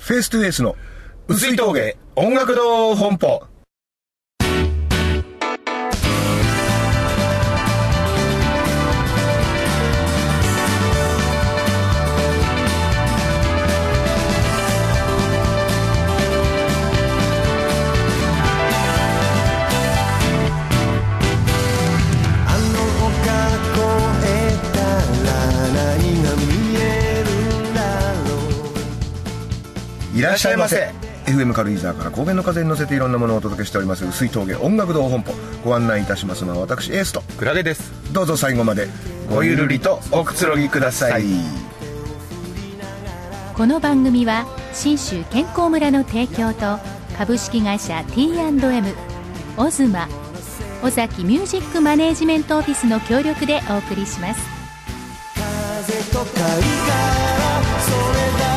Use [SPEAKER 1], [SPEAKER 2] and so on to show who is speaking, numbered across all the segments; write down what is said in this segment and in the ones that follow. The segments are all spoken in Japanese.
[SPEAKER 1] フェイストゥフェイスの薄い峠音楽堂本舗。いらっしゃいませ。 FM 軽井沢から高原の風に乗せていろんなものをお届けしております薄い峠音楽堂本舗。ご案内いたしますのは私エースと
[SPEAKER 2] クラゲです。
[SPEAKER 1] どうぞ最後までごゆるりとおくつろぎください。
[SPEAKER 3] この番組は信州健康村の提供と株式会社 T&M オズマ尾崎ミュージックマネージメントオフィスの協力でお送りします。
[SPEAKER 4] 風と貝からそれだ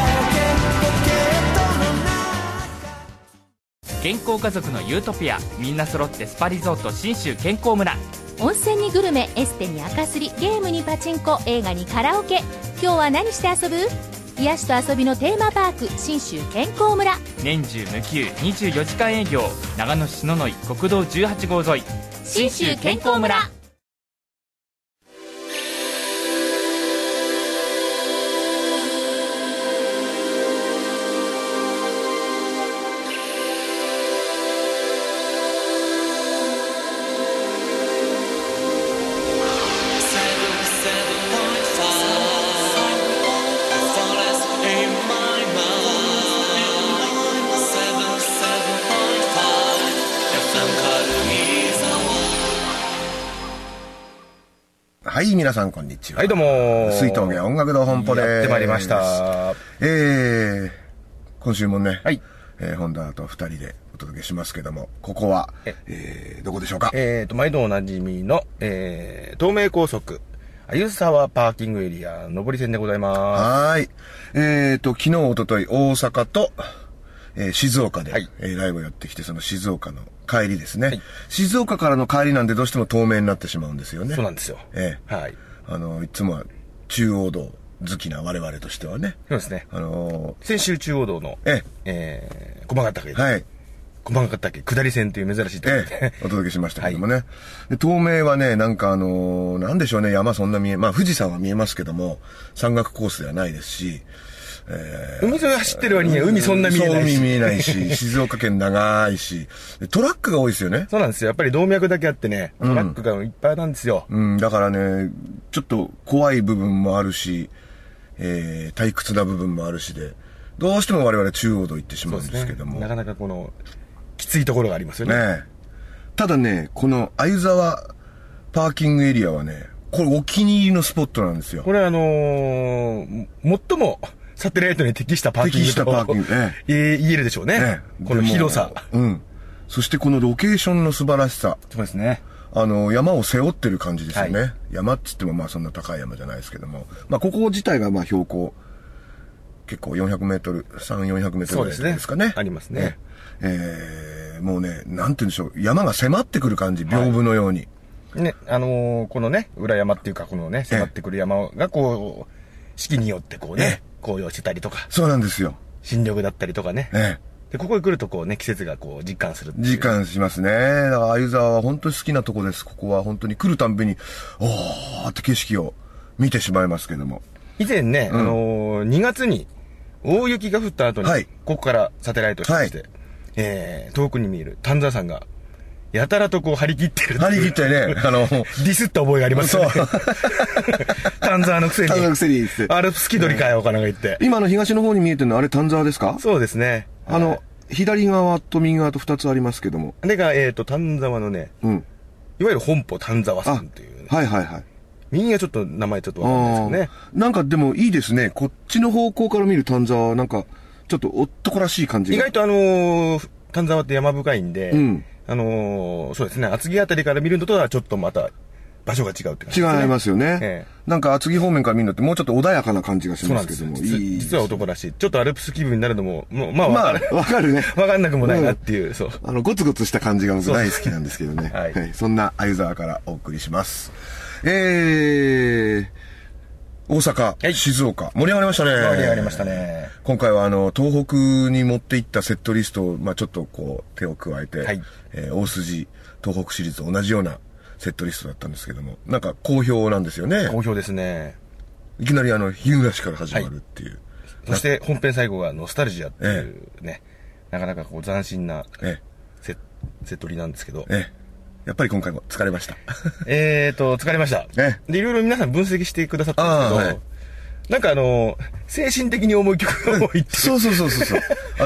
[SPEAKER 5] 健康家族のユートピア、みんな揃ってスパリゾート信州健康村。
[SPEAKER 3] 温泉にグルメ、エステに赤すり、ゲームにパチンコ、映画にカラオケ。今日は何して遊ぶ？癒しと遊びのテーマパーク信州健康村。
[SPEAKER 5] 年中無休24時間営業。長野市野々井国道18号沿い
[SPEAKER 3] 信州健康村。
[SPEAKER 1] はい、皆さんこんにちは。
[SPEAKER 2] はい、どうも
[SPEAKER 1] 薄い峠音楽堂本舗で
[SPEAKER 2] やってまいりました。
[SPEAKER 1] 今週もね、
[SPEAKER 2] はい、
[SPEAKER 1] 本田と2人でお届けしますけども、ここはどこでしょうか？
[SPEAKER 2] 毎度おなじみの、東名高速鮎沢パーキングエリア上り線でございます。
[SPEAKER 1] はい。昨日おととい大阪と、静岡で、
[SPEAKER 2] はい、
[SPEAKER 1] ライブをやってきて、その静岡の帰りですね、はい。静岡からの帰りなんでどうしても東名になってしまうんですよね。
[SPEAKER 2] そうなんですよ。はい。
[SPEAKER 1] いつもは中央道好きな我々としてはね。
[SPEAKER 2] そうですね。先週中央道の、駒ヶ岳。
[SPEAKER 1] はい。
[SPEAKER 2] 駒ヶ岳下り線という珍しいところで、
[SPEAKER 1] お届けしましたけどもね。はい、で東名はね、なんかなんでしょうね、山そんなまあ富士山は見えますけども、山岳コースではないですし、
[SPEAKER 2] 海沿い走ってる割には海そんな見えないし。
[SPEAKER 1] そう見えないし、静岡県長いし、トラックが多いですよね。
[SPEAKER 2] そうなんですよ。やっぱり動脈だけあってね、トラックがいっぱいなんですよ。
[SPEAKER 1] だからね、ちょっと怖い部分もあるし、退屈な部分もあるしで、どうしても我々中央道行ってしまうんですけども。
[SPEAKER 2] なかなかきついところがありますよね。
[SPEAKER 1] ただね、この鮎沢パーキングエリアはね、これお気に入りのスポットなんですよ。
[SPEAKER 2] これ最もサテライトに適したパーキングと言えるでしょうね。この広さ。
[SPEAKER 1] そしてこのロケーションの素晴らしさ。
[SPEAKER 2] そうですね。
[SPEAKER 1] 山を背負ってる感じですよね。
[SPEAKER 2] はい、
[SPEAKER 1] 山っつってもまあそんな高い山じゃないですけども。まあここ自体がまあ標高、結構400メートル、3、400メートルぐらいですかね。
[SPEAKER 2] ありますね。
[SPEAKER 1] もうね、なんて言うんでしょう。山が迫ってくる感じ、屏風のように。
[SPEAKER 2] ね、このね、裏山っていうか、このね、迫ってくる山が四季によって紅葉してたりとか。
[SPEAKER 1] そうなんですよ。
[SPEAKER 2] 新緑だったりとかね。で、ここへ来ると季節が実感する。
[SPEAKER 1] 実感しますね。だから鮎沢は本当に好きなとこです。ここは本当に来るたんびに、おーって景色を見てしまいますけども。
[SPEAKER 2] 以前ね、2月に大雪が降った後に、ここからサテライトしまして、遠くに見える丹沢山が、やたらと張り切ってる。
[SPEAKER 1] 張り切ってね、
[SPEAKER 2] ディスった覚えがありますね。丹沢のくせに。
[SPEAKER 1] 丹沢のくせに。
[SPEAKER 2] あれ、好き取りかよ、お金が言って。
[SPEAKER 1] 今東の方に見えてるのあれ丹沢ですか？
[SPEAKER 2] そうですね。
[SPEAKER 1] 左側と右側と2つありますけども。
[SPEAKER 2] あれが、丹沢のね、いわゆる本舗丹沢山というね。
[SPEAKER 1] はいはいはい。
[SPEAKER 2] 右がちょっと名前ちょっとわかんないですけどね。
[SPEAKER 1] なんかでもいいですね。こっちの方向から見る丹沢はなんか、ちょっと男らしい感じが。
[SPEAKER 2] 意外と丹沢って山深いんで、そうですね、厚木あたりから見るのとはちょっとまた場所が違うって感じですね。
[SPEAKER 1] 違いますよね。なんか厚木方面から見るのってもうちょっと穏やかな感じがしますけども。
[SPEAKER 2] 実は男らしい。ちょっとアルプス気分になるのも、まあ
[SPEAKER 1] わかるね。
[SPEAKER 2] わかんなくもないなっていう、
[SPEAKER 1] ゴツゴツした感じが僕大好きなんですけどね。そんな鮎沢からお送りします。 大阪、静岡、盛り上がりましたね。
[SPEAKER 2] 盛り上がりましたね。
[SPEAKER 1] 今回は東北に持っていったセットリストを、ちょっとこう、手を加えて、はい、大筋、東北シリーズと同じようなセットリストだったんですけども、なんか好評なんですよね。
[SPEAKER 2] 好評ですね。
[SPEAKER 1] いきなり日暮らしから始まるっていう。はい、
[SPEAKER 2] そして本編最後がノスタルジアっていうね、なかなかこう斬新なセットリなんですけど、
[SPEAKER 1] やっぱり今回も疲れました。
[SPEAKER 2] 疲れました。で、いろいろ皆さん分析してくださったんですけど、なんか精神的に重い曲が多いっていう。
[SPEAKER 1] そう。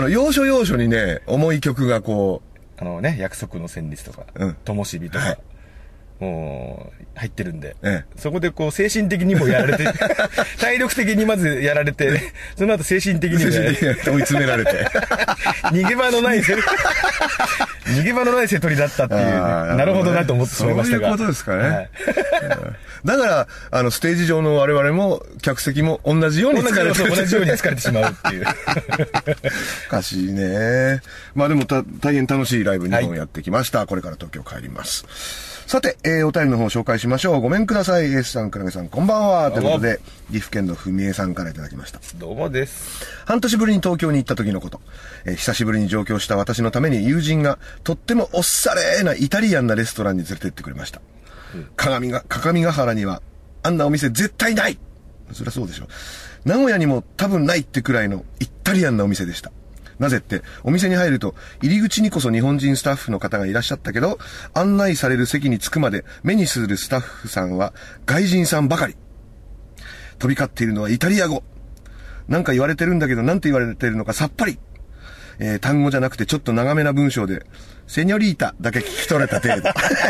[SPEAKER 1] 要所要所にね、重い曲がこ
[SPEAKER 2] う。約束の旋律とか、灯火とか、もう、入ってるんで、そこでこう、精神的にもやられて、体力的にまずやられて、その後精神的にも
[SPEAKER 1] 追い詰められて。
[SPEAKER 2] 逃げ場のないセトリだったっていう、なるほどなと思ってしまいましたが。
[SPEAKER 1] そういうことですかね。だから、ステージ上の我々も、客席も同じように疲れて
[SPEAKER 2] 同じように疲れてしまうっていう。
[SPEAKER 1] おかしいね。でも大変楽しいライブ2本やってきました。これから東京帰ります。さて、お便りの方を紹介しましょう。ごめんください。エースさん、クラゲさん、こんばんは。ということで、岐阜県のふみえさんからいただきました。
[SPEAKER 2] どうもです。
[SPEAKER 1] 半年ぶりに東京に行った時のこと。久しぶりに上京した私のために友人がとってもおっされなイタリアンなレストランに連れてってくれました。各務原にはあんなお店絶対ない。そりゃそうでしょ。名古屋にも多分ないってくらいのイタリアンなお店でした。なぜって、お店に入ると、入り口にこそ日本人スタッフの方がいらっしゃったけど、案内される席に着くまで目にするスタッフさんは外人さんばかり。飛び交っているのはイタリア語。なんか言われてるんだけど、なんて言われてるのかさっぱり。単語じゃなくてちょっと長めな文章で、セニョリータだけ聞き取れた程度。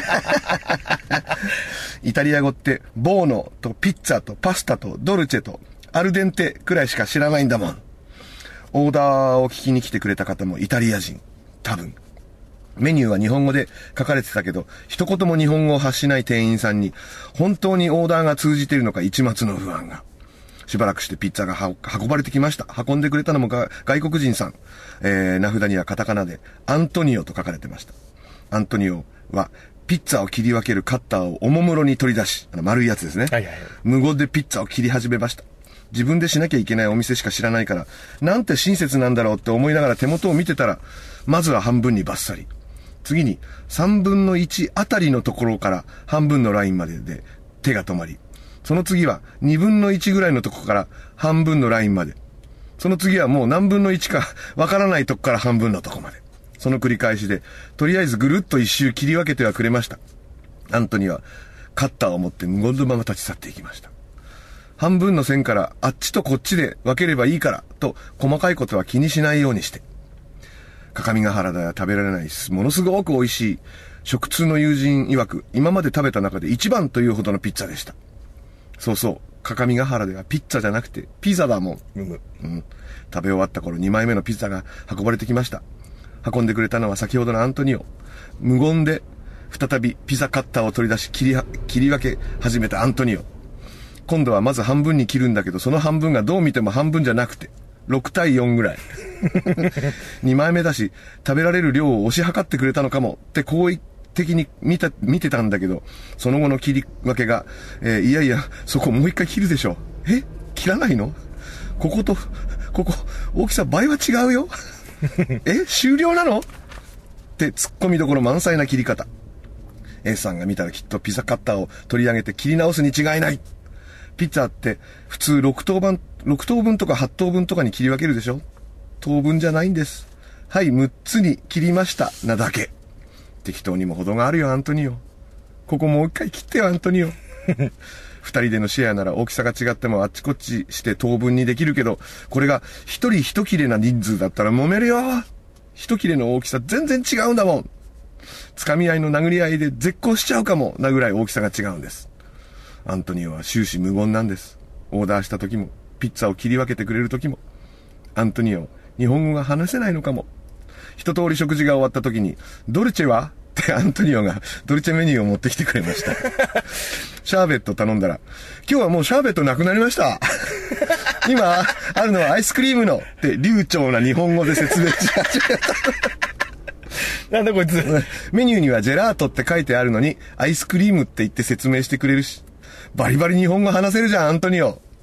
[SPEAKER 1] イタリア語って、ボーノとピッツァとパスタとドルチェとアルデンテくらいしか知らないんだもん。オーダーを聞きに来てくれた方もイタリア人。多分。メニューは日本語で書かれてたけど、一言も日本語を発しない店員さんに、本当にオーダーが通じているのか一抹の不安が。しばらくしてピッツァが運ばれてきました。運んでくれたのも外国人さん。名札にはカタカナで、アントニオと書かれてました。アントニオは、ピッツァを切り分けるカッターをおもむろに取り出し、丸いやつですね。無言でピッツァを切り始めました。自分でしなきゃいけないお店しか知らないから、なんて親切なんだろうって思いながら手元を見てたら、まずは半分にバッサリ。次に、3分の1あたりのところから半分のラインまでで手が止まり、その次は2分の1ぐらいのとこから半分のラインまで。その次はもう何分の1かわからないとこから半分のとこまで。その繰り返しで、とりあえずぐるっと一周切り分けてはくれました。アントニはカッターを持って無言のまま立ち去っていきました。半分の線からあっちとこっちで分ければいいからと細かいことは気にしないようにして。各務原では食べられないものすごく美味しい食通の友人曰く今まで食べた中で一番というほどのピッツァでした。そうそう、各務原ではピッツァじゃなくてピザだもん。食べ終わった頃2枚目のピザが運ばれてきました。運んでくれたのは先ほどのアントニオ。無言で再びピザカッターを取り出し切り分け始めたアントニオ。今度はまず半分に切るんだけど、その半分がどう見ても半分じゃなくて、6対4ぐらい。2枚目だし、食べられる量を押し量ってくれたのかもって好意的に見てたんだけど、その後の切り分けが、いやいや、そこもう一回切るでしょ。切らないの？ここ、大きさ倍は違うよ。終了なの？って突っ込みどころ満載な切り方。A さんが見たらきっとピザカッターを取り上げて切り直すに違いない。ピッツァって普通6等分とか8等分とかに切り分けるでしょ？等分じゃないんです。はい、6つに切りましたなだけ。適当にも程があるよ、アントニオ。ここもう一回切ってよ、アントニオ。2人でのシェアなら大きさが違ってもあっちこっちして等分にできるけど、これが1人1切れな人数だったら揉めるよ。1切れの大きさ全然違うんだもん。つかみ合いの殴り合いで絶交しちゃうかもなぐらい大きさが違うんです。アントニオは終始無言なんです。オーダーした時も、ピッツァを切り分けてくれる時も。アントニオ、日本語が話せないのかも。一通り食事が終わった時に、ドルチェはってアントニオがドルチェメニューを持ってきてくれました。シャーベット頼んだら、今日はもうシャーベットなくなりました。今、あるのはアイスクリームのって流暢な日本語で説明し始めた。
[SPEAKER 2] なんだこいつ。
[SPEAKER 1] メニューにはジェラートって書いてあるのに、アイスクリームって言って説明してくれるし。バリバリ日本語話せるじゃん、アントニオ。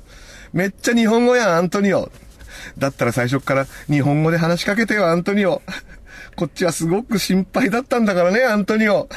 [SPEAKER 1] めっちゃ日本語やん、アントニオ。だったら最初から日本語で話しかけてよ、アントニオ。こっちはすごく心配だったんだからね、アントニオ。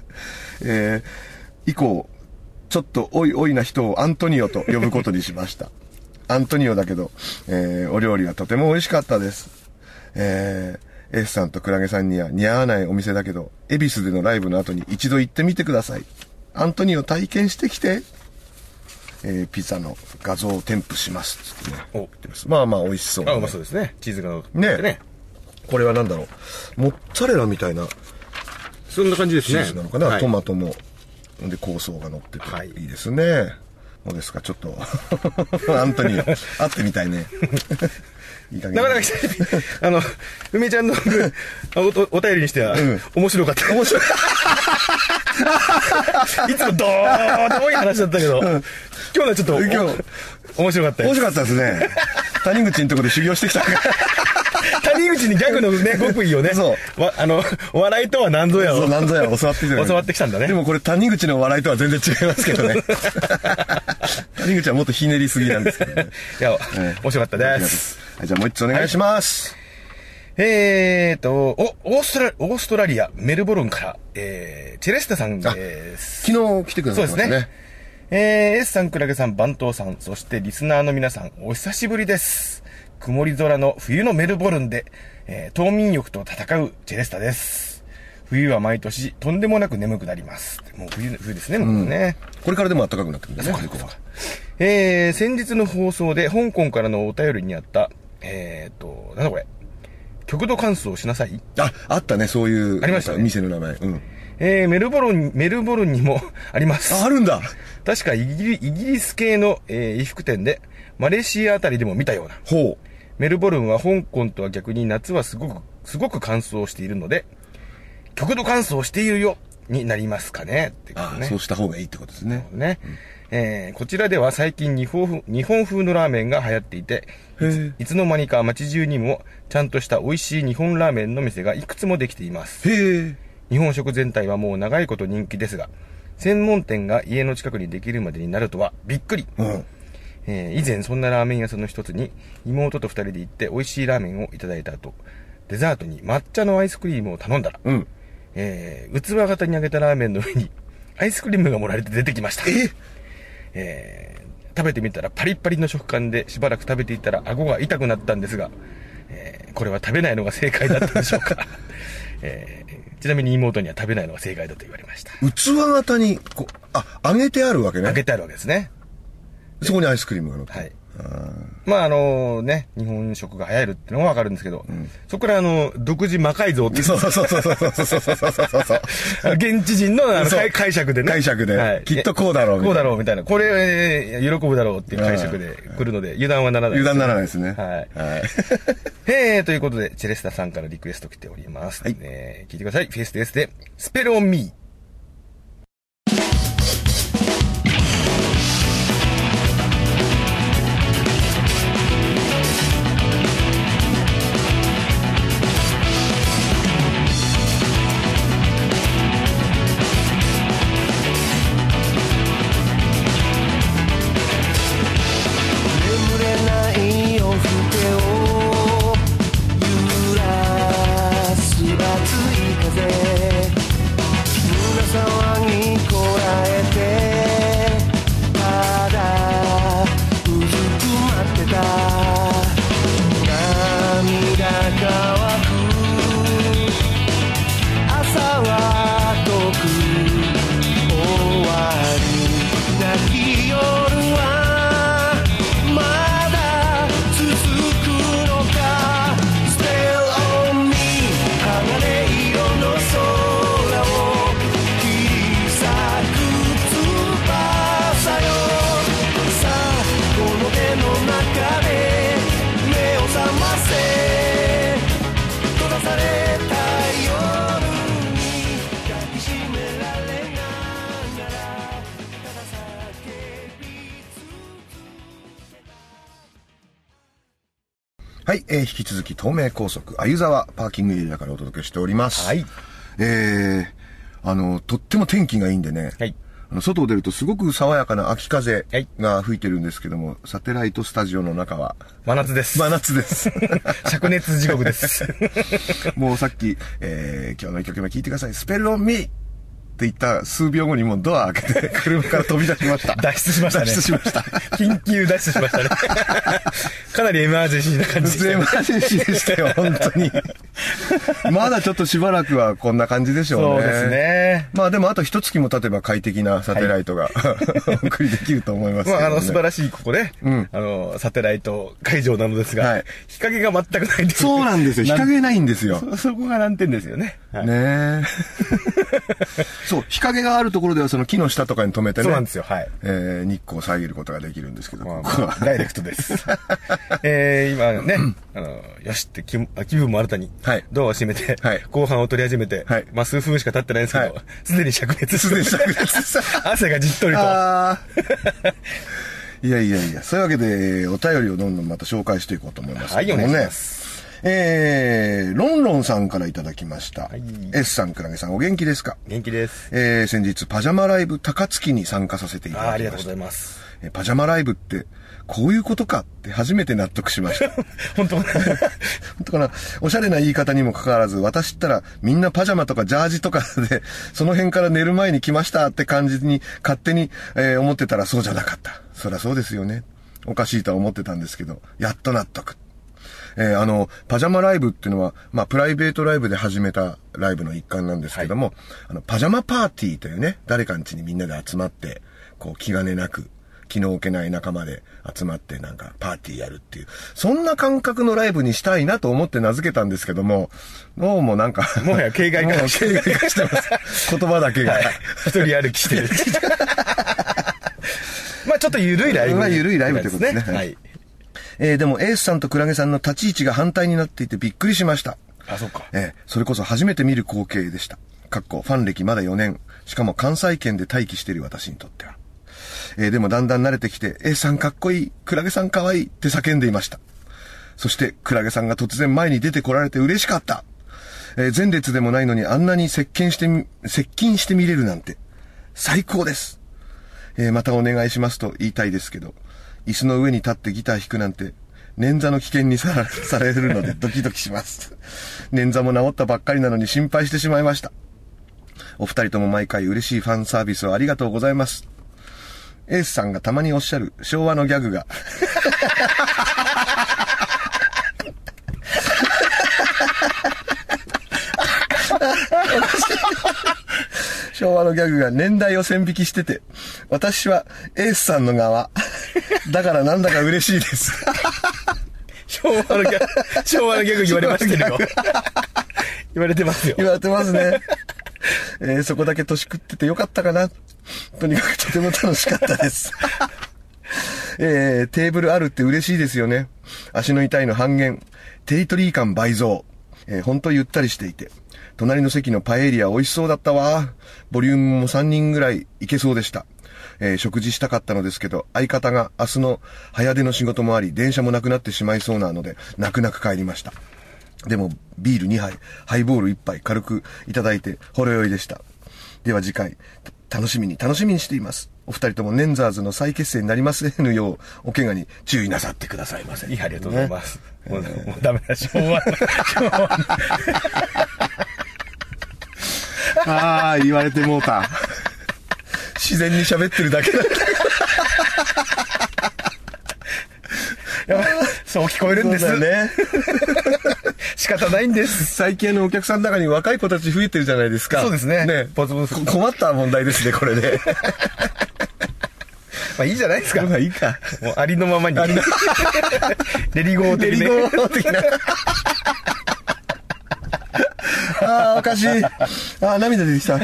[SPEAKER 1] 以降、ちょっとおいおいな人をアントニオと呼ぶことにしました。アントニオだけど、お料理はとても美味しかったです。エースさんとクラゲさんには似合わないお店だけど、恵比寿でのライブの後に一度行ってみてください。アントニオ体験してきて。ピザの画像を添付しますっつってね。言ってます。まあまあ美味しそう
[SPEAKER 2] ね。うまそうですね。チーズが
[SPEAKER 1] ね。これはなんだろう。モッツァレラみたいな。
[SPEAKER 2] そんな感じですね。
[SPEAKER 1] チーズなのかな、はい、トマトも。で、香草が乗ってて。はい。いいですね。どうですか、ちょっと。アントニオ、会ってみたいね。いい加減。
[SPEAKER 2] なかなか梅ちゃんのお便りにしては、面白かった。面白い。いつもどうでもいい話だったけど、今日はちょっと、面白かったよ。
[SPEAKER 1] 面白かったですね。谷口のとこで修行してきた。
[SPEAKER 2] 谷口にギャグのね、極意をね。そう。笑いとは何ぞやを。
[SPEAKER 1] そう、何ぞやを教わってきた。
[SPEAKER 2] 教わってきたんだね。
[SPEAKER 1] でもこれ谷口の笑いとは全然違いますけどね。谷口はもっとひねりすぎなんですけどね。
[SPEAKER 2] いや、面白かったです。
[SPEAKER 1] はい、じゃあもう一つお願いします。
[SPEAKER 2] オーストラリア、メルボルンから、チェレスタさんです。
[SPEAKER 1] 昨日来てくださいましたね。そうですね。
[SPEAKER 2] S さん、クラゲさん、バントーさん、そしてリスナーの皆さん、お久しぶりです。曇り空の冬のメルボルンで、冬眠欲と戦うチェレスタです。冬は毎年とんでもなく眠くなります。もう冬ですね、もうね。
[SPEAKER 1] これからでも暖かくなってくるんですね、
[SPEAKER 2] 先日の放送で香港からのお便りにあった、なんだこれ。極度乾燥しなさい。
[SPEAKER 1] あったね、そういう。
[SPEAKER 2] ありましたね。
[SPEAKER 1] 店の名前。うん。
[SPEAKER 2] メルボルンにもあります。
[SPEAKER 1] あるんだ。
[SPEAKER 2] 確かイギリス系の、衣服店で、マレーシアあたりでも見たような。
[SPEAKER 1] ほう。
[SPEAKER 2] メルボルンは香港とは逆に夏はすごく乾燥しているので、極度乾燥しているよ、になりますかね。ってことね。
[SPEAKER 1] そうした方がいいってことですね。
[SPEAKER 2] ね。こちらでは最近日本風のラーメンが流行っていて、いつの間にか街中にもちゃんとした美味しい日本ラーメンの店がいくつもできています。日本食全体はもう長いこと人気ですが、専門店が家の近くにできるまでになるとはびっくり。以前そんなラーメン屋さんの一つに妹と二人で行って美味しいラーメンをいただいた後、デザートに抹茶のアイスクリームを頼んだら、器型に揚げたラーメンの上にアイスクリームが盛られて出てきました。食べてみたらパリッパリの食感で、しばらく食べていたら顎が痛くなったんですが、これは食べないのが正解だったでしょうか。ちなみに妹には食べないのが正解だと言われました。
[SPEAKER 1] 器型に揚げてあるわけね。
[SPEAKER 2] 揚げてあるわけですね。
[SPEAKER 1] そこにアイスクリームが乗って。
[SPEAKER 2] はい。まあね、日本食が流行るってのはわかるんですけど、そこから独自魔改造っていう。
[SPEAKER 1] そう。
[SPEAKER 2] 現地人の解釈でね。
[SPEAKER 1] 解釈で。きっとこうだろう。
[SPEAKER 2] こうだろうみたいな。これ、喜ぶだろうっていう解釈で来るので、油断はならない。
[SPEAKER 1] 油断ならないですね。
[SPEAKER 2] はい。ということで、チェレスタさんからリクエスト来ております。はい。聞いてください。フェイスですで、スペルオンミー。
[SPEAKER 1] はい、引き続き東名高速鮎沢パーキングエリアからお届けしております。
[SPEAKER 2] はい。
[SPEAKER 1] とっても天気がいいんでね。
[SPEAKER 2] はい。
[SPEAKER 1] 外を出るとすごく爽やかな秋風が吹いてるんですけども、サテライトスタジオの中は
[SPEAKER 2] 真夏です。
[SPEAKER 1] 真夏です。
[SPEAKER 2] 灼熱地獄です。
[SPEAKER 1] もうさっき、今日の一曲目聞いてください。スペルオンミーって言った数秒後にもうドア開けて車から飛び出しました。
[SPEAKER 2] 脱出しましたね。
[SPEAKER 1] 脱出しました。
[SPEAKER 2] 緊急脱出しましたね。かなりエマージェンシーな感じでしたね。
[SPEAKER 1] エマージェンシーでしたよ、本当に。まだちょっとしばらくはこんな感じでしょうね。
[SPEAKER 2] そうですね。
[SPEAKER 1] まあでもあと一月も経てば快適なサテライトが、お送りできると思いますけど、ね。
[SPEAKER 2] まあ素晴らしいここね、サテライト会場なのですが、日陰が全くないんです。
[SPEAKER 1] そうなんですよ。日陰ないんですよ。
[SPEAKER 2] そこが難点ですよね。
[SPEAKER 1] ねえ。そう、日陰があるところではその木の下とかに止めてね。
[SPEAKER 2] そうなんですよ。はい。
[SPEAKER 1] 日光を遮ることができるんですけど。
[SPEAKER 2] ダイレクトです。今ね、よしって気分も新たに、ドアを閉めて、後半を取り始めて、まあ数分しか経ってないんですけど、すでに灼熱してる。汗がじっとりと。
[SPEAKER 1] いや、そういうわけで、お便りをどんどんまた紹介していこうと思いますけどもね。
[SPEAKER 2] はい、お願いします。
[SPEAKER 1] ロンロンさんからいただきました。S さん、クラゲさん、お元気ですか？
[SPEAKER 2] 元気です。
[SPEAKER 1] 先日、パジャマライブ高槻に参加させていただきました。
[SPEAKER 2] ありがとうございます。
[SPEAKER 1] パジャマライブって、こういうことかって初めて納得しました。
[SPEAKER 2] 本当かな
[SPEAKER 1] 本当かな。おしゃれな言い方にもかかわらず、私ったらみんなパジャマとかジャージとかで、その辺から寝る前に来ましたって感じに勝手に、思ってたらそうじゃなかった。そりゃそうですよね。おかしいとは思ってたんですけど、やっと納得。パジャマライブっていうのは、まあ、プライベートライブで始めたライブの一環なんですけども、パジャマパーティーというね、誰かん家にみんなで集まって、こう、気兼ねなく、気の置けない仲間で集まってなんかパーティーやるっていう、そんな感覚のライブにしたいなと思って名付けたんですけども、どうもなんか、
[SPEAKER 2] もはや形骸化
[SPEAKER 1] してます。言葉だけが。
[SPEAKER 2] 一人歩きしてる。まあちょっと緩いライブ。
[SPEAKER 1] まあ緩いライブということですね。はい。でもエースさんとクラゲさんの立ち位置が反対になっていてびっくりしました。
[SPEAKER 2] あ、そうか。
[SPEAKER 1] それこそ初めて見る光景でした。ファン歴まだ4年。しかも関西圏で待機している私にとっては。でもだんだん慣れてきて、エースさんかっこいい、クラゲさんかわいいって叫んでいました。そしてクラゲさんが突然前に出てこられて嬉しかった。前列でもないのにあんなに接近して見れるなんて最高です。またお願いしますと言いたいですけど、椅子の上に立ってギター弾くなんて捻挫の危険にされるのでドキドキします。捻挫も治ったばっかりなのに心配してしまいました。お二人とも毎回嬉しいファンサービスをありがとうございます。エースさんがたまにおっしゃる昭和のギャグが昭和のギャグが年代を線引きしてて、私はエースさんの側だからなんだか嬉しいです。
[SPEAKER 2] 昭和のギャグ言われましたよ。言われてますよ。
[SPEAKER 1] 言われてますね。そこだけ年食っててよかったかな。とにかくとても楽しかったです。テーブルあるって嬉しいですよね。足の痛いの半減。テリトリー感倍増。ほんとゆったりしていて。隣の席のパエリア美味しそうだったわ。ボリュームも3人ぐらいいけそうでした。食事したかったのですけど、相方が明日の早出の仕事もあり、電車もなくなってしまいそうなので、泣く泣く帰りました。でも、ビール2杯、ハイボール1杯軽くいただいて、ほろ酔いでした。では次回、楽しみにしています。お二人ともネンザーズの再結成になりませぬよう、お怪我に注意なさってくださいませ。
[SPEAKER 2] ありがとうございます。ね、もうダメだ、昭和。
[SPEAKER 1] ああ、言われてもうた。自然に喋ってるだけだった。
[SPEAKER 2] そう聞こえるんです。
[SPEAKER 1] そうだね。
[SPEAKER 2] 仕方ないんです。
[SPEAKER 1] 最近お客さんの中に若い子たち増えてるじゃないですか。
[SPEAKER 2] そうですね。
[SPEAKER 1] ね、困った問題ですね、これで。
[SPEAKER 2] まあいいじゃないですか。
[SPEAKER 1] まあいいか。
[SPEAKER 2] もうありのままに。レリゴー的ね。
[SPEAKER 1] レリゴー的な。ああ、おかしい。ああ、涙出てきた。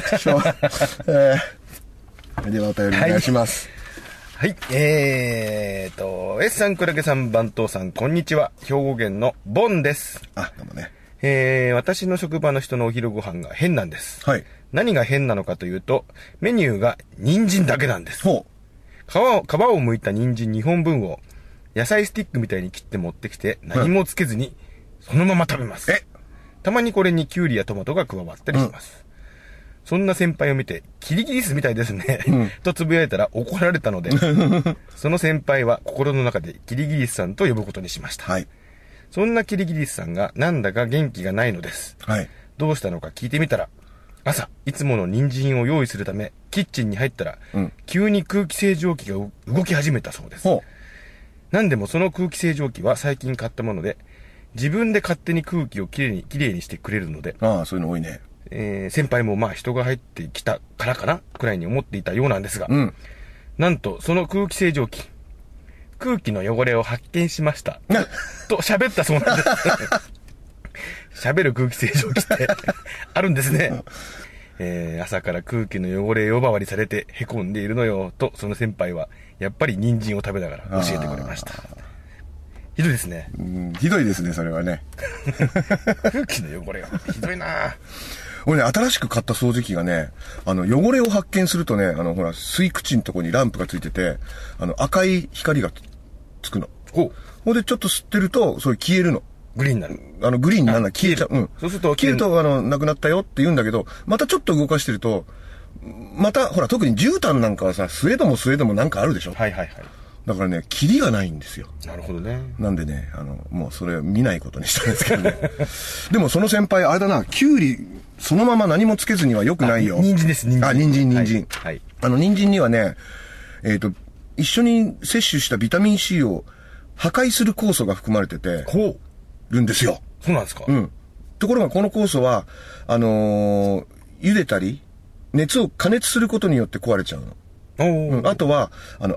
[SPEAKER 1] ではお便りお願いします。
[SPEAKER 2] はい。S さん、クラゲさん、番頭さん、こんにちは。兵庫県のボンです。
[SPEAKER 1] あ、どうもね。
[SPEAKER 2] 私の職場の人のお昼ご飯が変なんです。
[SPEAKER 1] はい。
[SPEAKER 2] 何が変なのかというと、メニューが人参だけなんです。
[SPEAKER 1] ほう。
[SPEAKER 2] 皮を剥いた人参2本分を野菜スティックみたいに切って持ってきて、何もつけずに、そのまま食べます。たまにこれにキュウリやトマトが加わったりします。 そんな先輩を見て、キリギリスみたいですね、とつぶやいたら怒られたので、その先輩は心の中でキリギリスさんと呼ぶことにしました。
[SPEAKER 1] はい。
[SPEAKER 2] そんなキリギリスさんがなんだか元気がないのです。
[SPEAKER 1] はい。
[SPEAKER 2] どうしたのか聞いてみたら、朝、いつもの人参を用意するため、キッチンに入ったら、急に空気清浄機が動き始めたそうです。なんでもその空気清浄機は最近買ったもので、自分で勝手に空気をきれいにしてくれるので、
[SPEAKER 1] ああ、そういうの多いね。
[SPEAKER 2] 先輩もまあ人が入ってきたからかなくらいに思っていたようなんですが、なんとその空気清浄機、空気の汚れを発見しましたと喋ったそうなんです喋る空気清浄機ってあるんですね。朝から空気の汚れ呼ばわりされて凹んでいるのよと、その先輩はやっぱり人参を食べながら教えてくれました。ひどいですね。
[SPEAKER 1] ひどいですね、それはね。
[SPEAKER 2] 空気の汚れよ。ひどいな。
[SPEAKER 1] 俺ね、新しく買った掃除機がね、汚れを発見するとね、ほら、吸い口のとこにランプがついてて、赤い光がつくの。ほんで、ちょっと吸ってると、それ消えるの。
[SPEAKER 2] グリーンになる。
[SPEAKER 1] グリーンにならない。消えちゃう。
[SPEAKER 2] そうすると、
[SPEAKER 1] 消えると、なくなったよって言うんだけど、またちょっと動かしてると、また、ほら、特に絨毯なんかはさ、吸えどもなんかあるでしょ。
[SPEAKER 2] はいはいはい。
[SPEAKER 1] だからね、キリがないんですよ。
[SPEAKER 2] なるほどね。
[SPEAKER 1] なんでね、もうそれ見ないことにしたんですけどね。でもその先輩、あれだな、キュウリ、そのまま何もつけずには良くないよ。
[SPEAKER 2] 人参です、人参。
[SPEAKER 1] 人参。
[SPEAKER 2] はい。
[SPEAKER 1] 人参にはね、一緒に摂取したビタミン C を破壊する酵素が含まれてて、るんですよ。
[SPEAKER 2] そうなんですか？
[SPEAKER 1] ところがこの酵素は、茹でたり、加熱することによって壊れちゃうの。あとは、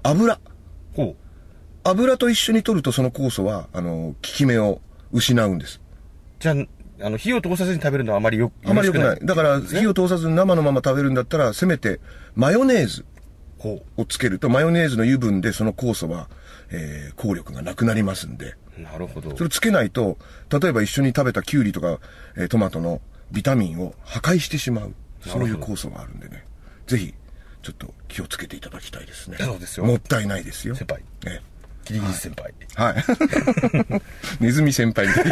[SPEAKER 1] 油と一緒に取るとその酵素は、効き目を失うんです。
[SPEAKER 2] じゃあ、火を通さずに食べるのはあまり良くない。
[SPEAKER 1] だから、火を通さずに生のまま食べるんだったら、せめて、マヨネーズをつけると、マヨネーズの油分でその酵素は、効力がなくなりますんで。
[SPEAKER 2] なるほど。
[SPEAKER 1] それつけないと、例えば一緒に食べたキュウリとか、トマトのビタミンを破壊してしまう。そういう酵素があるんでね。ぜひ、ちょっと気をつけていただきたいですね。
[SPEAKER 2] そうですよ。
[SPEAKER 1] もったいないですよ。
[SPEAKER 2] 先輩。キリギリス先輩。
[SPEAKER 1] はい。ネズミ先輩みたい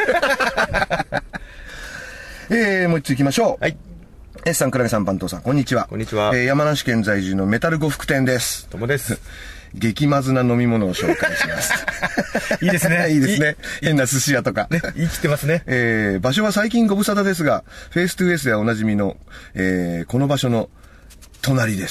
[SPEAKER 1] な。もう一つ行きましょう。
[SPEAKER 2] はい。
[SPEAKER 1] S さん、クラゲさん、番頭さん、こんにちは。
[SPEAKER 2] こんにちは。
[SPEAKER 1] 山梨県在住のメタル呉服店です。
[SPEAKER 2] どうもです。
[SPEAKER 1] 激まずな飲み物を紹介します。
[SPEAKER 2] いいですね。
[SPEAKER 1] いいですね。変な寿司屋とか。
[SPEAKER 2] ね、生きてますね。
[SPEAKER 1] 場所は最近ご無沙汰ですが、フェイストゥエースではおなじみの、この場所の隣です。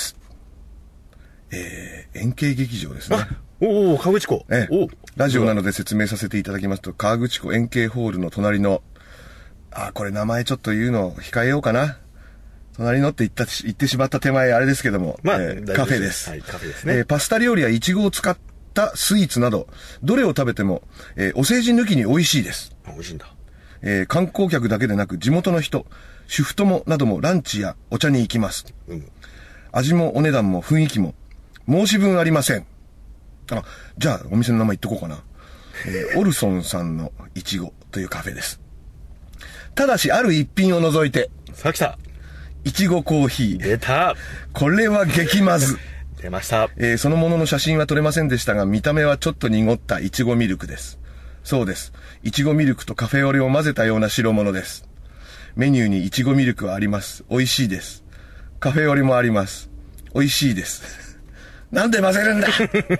[SPEAKER 1] 円形劇場ですね。
[SPEAKER 2] 河口湖。
[SPEAKER 1] ラジオなので説明させていただきますと、河口湖円形ホールの隣の、これ名前ちょっと言うの控えようかな。隣のって言ってしまった手前あれですけども、カフェです。
[SPEAKER 2] はい、カフェですね。
[SPEAKER 1] パスタ料理やイチゴを使ったスイーツなど、どれを食べても、お世辞抜きに美味しいです。
[SPEAKER 2] 美味しいんだ。
[SPEAKER 1] 観光客だけでなく地元の人、主婦友などもランチやお茶に行きます。味もお値段も雰囲気も申し分ありません。じゃあお店の名前言っとこうかな。オルソンさんのイチゴというカフェです。ただしある一品を除いて。
[SPEAKER 2] さあ来た。
[SPEAKER 1] いちごコーヒー。
[SPEAKER 2] 出た。
[SPEAKER 1] これは激まず。
[SPEAKER 2] 出ました。
[SPEAKER 1] そのものの写真は撮れませんでしたが、見た目はちょっと濁ったいちごミルクです。そうです。いちごミルクとカフェオレを混ぜたような白物です。メニューにいちごミルクはあります。美味しいです。カフェオレもあります。美味しいです。なんで混ぜるんだ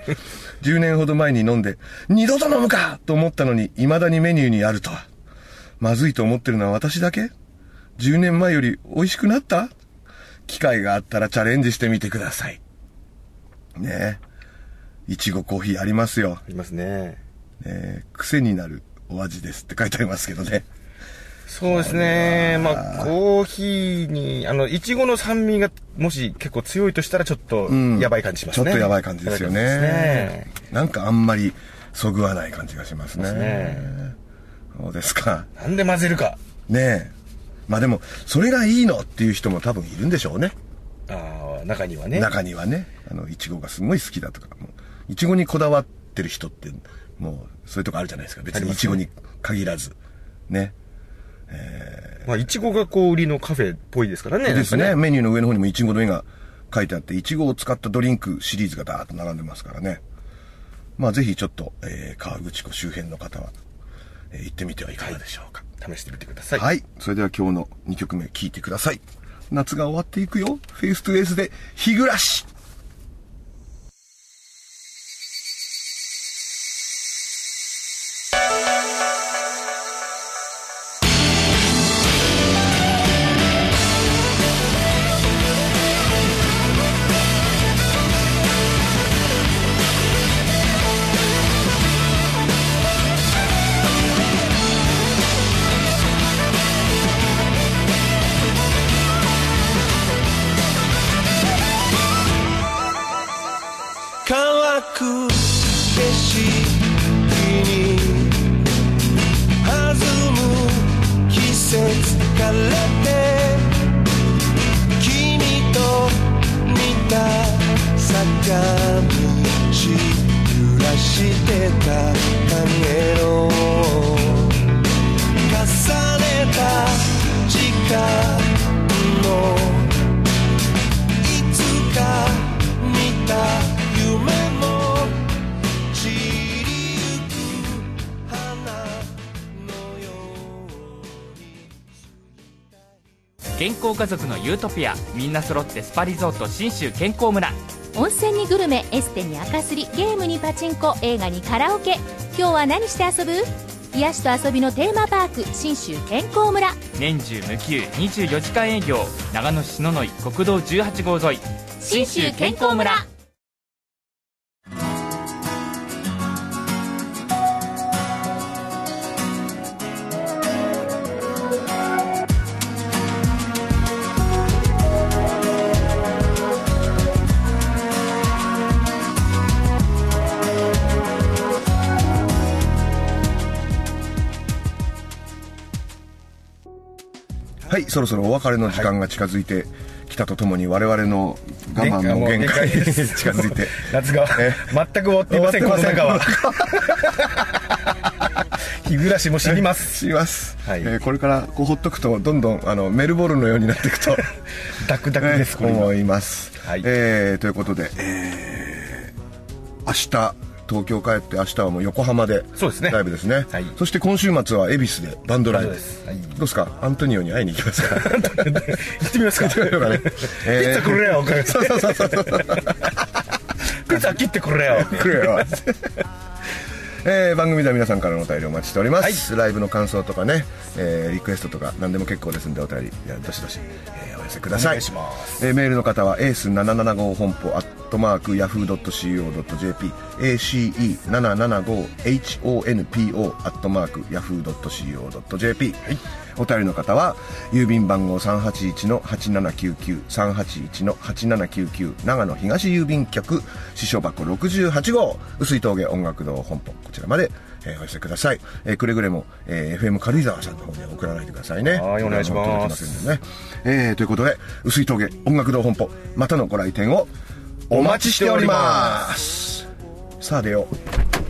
[SPEAKER 1] 10年ほど前に飲んで、二度と飲むかと思ったのに、未だにメニューにあるとは。まずいと思ってるのは私だけ？10年前より美味しくなった？機会があったらチャレンジしてみてください。ねえ。いちごコーヒーありますよ。
[SPEAKER 2] ありますね。
[SPEAKER 1] 癖になるお味ですって書いてありますけどね。
[SPEAKER 2] そうですね。コーヒーに、いちごの酸味がもし結構強いとしたらちょっとやばい感じしますね。
[SPEAKER 1] ちょっとやばい感じですよね。なんかあんまりそぐわない感じがしますね。そうですか。
[SPEAKER 2] なんで混ぜるか。
[SPEAKER 1] ねえ。でも、それがいいのっていう人も多分いるんでしょうね。
[SPEAKER 2] 中にはね。
[SPEAKER 1] 中にはね。いちごがすごい好きだとか。いちごにこだわってる人って、もう、そういうとこあるじゃないですか。別にいちごに限らず。ね。
[SPEAKER 2] いちごが売りのカフェっぽいですからね。
[SPEAKER 1] ですね。メニューの上の方にもいちごの絵が書いてあって、いちごを使ったドリンクシリーズがダーッと並んでますからね。ぜひちょっと、河口湖周辺の方は、行ってみてはいかがでしょうか。
[SPEAKER 2] 試してみてください。
[SPEAKER 1] はい。それでは今日の2曲目聴いてください。 夏が終わっていくよ。フェイストゥフェイスで日暮らし。
[SPEAKER 4] 乾く景色に弾む季節枯れて君と似た坂道揺らしてた影の重ねた時間のいつか見た夢も散りゆく花のように
[SPEAKER 5] 健康家族のユートピア、みんな揃ってスパリゾート信州健康村。
[SPEAKER 3] 温泉にグルメ、エステに赤すり、ゲームにパチンコ、映画にカラオケ。今日は何して遊ぶ？癒しと遊びのテーマパーク、信州健康村。
[SPEAKER 5] 年中無休24時間営業、長野市篠ノ井国道18号沿い、信州健康村。
[SPEAKER 1] はい、そろそろお別れの時間が近づいてきたとともに、我々の我慢の限界に近づいて
[SPEAKER 2] 夏が全く終わっていません。この中は日暮らしも知ります、
[SPEAKER 1] はい。これからこうほっとくとどんどんメルボルンのようになっていくと
[SPEAKER 2] ダクダクです、
[SPEAKER 1] 思います、
[SPEAKER 2] はい。
[SPEAKER 1] ということで、明日東京帰って明日はもう横浜でライブですね。
[SPEAKER 2] はい、
[SPEAKER 1] そして今週末は恵比寿でバンドライブです。
[SPEAKER 2] はい、
[SPEAKER 1] どうですか、アントニオに会いに行きますか？
[SPEAKER 2] 行ってみますか。
[SPEAKER 1] 行ってみようかね。
[SPEAKER 2] ピッツァくれよ。ピッツァ切ってくれよ。
[SPEAKER 1] くれよ。番組では皆さんからのお便りお待ちしております、はい、ライブの感想とかね、リクエストとか何でも結構ですんで、お便りどしどし、お寄せください。お願いします。メールの方は ACE775 本舗@yahoo.co.jp ACE775HONPO@yahoo.co.jp、はい、お便りの方は郵便番号 381-8799 381-8799 長野東郵便局支所箱68号碓水峠音楽堂本舗、こちらまで、お寄せください。くれぐれも、FM 軽井沢さんの方には送らないでくださいね。
[SPEAKER 2] はい、お願いします。
[SPEAKER 1] ということで、碓水峠音楽堂本舗、またのご来店をお待ちしております。さあ出よう。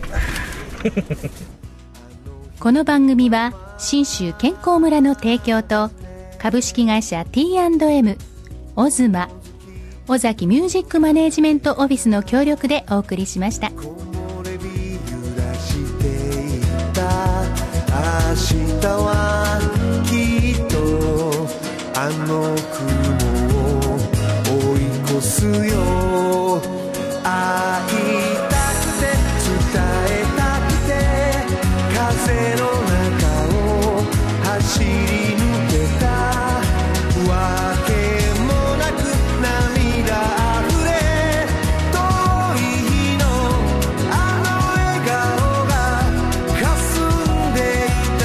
[SPEAKER 3] この番組は信州健康村の提供と株式会社 T&M、 オズマ、尾崎ミュージックマネージメントオフィスの協力でお送りしました。
[SPEAKER 4] 木漏れ日揺らしていた明日はきっとあの雲を追い越すよ。会いたくて伝えたくて風の中を走り抜けたわけもなく涙あふれ遠い日のあの笑顔が霞んでいた。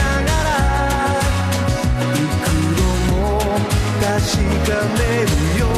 [SPEAKER 4] 確かめるよ